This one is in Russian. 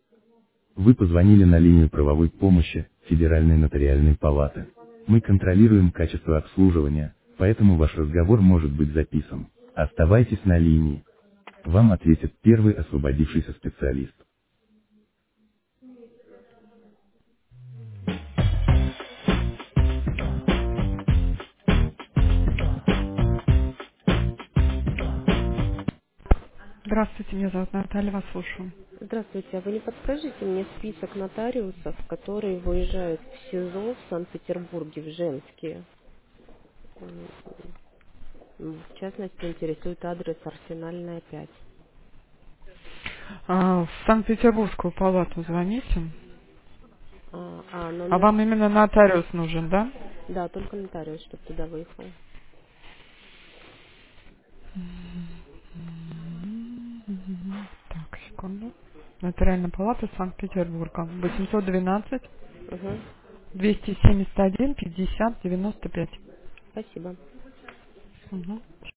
Вы позвонили на линию правовой помощи Федеральной нотариальной палаты. Мы контролируем качество обслуживания, поэтому ваш разговор может быть записан. Оставайтесь на линии. Вам ответит первый освободившийся специалист. Здравствуйте, меня зовут Наталья, вас слушаю. Здравствуйте, а вы не подскажете мне список нотариусов, которые выезжают в СИЗО в Санкт-Петербурге, в Женске? В частности, интересует адрес Арсенальная, 5. В Санкт-Петербургскую палату звоните. А Номер? вам именно нотариус нужен, да? Да, только нотариус, чтобы туда выехал. Так, секунду. Нотариальная палата Санкт-Петербурга. 812 Угу, 271 50 95. спасибо. Угу.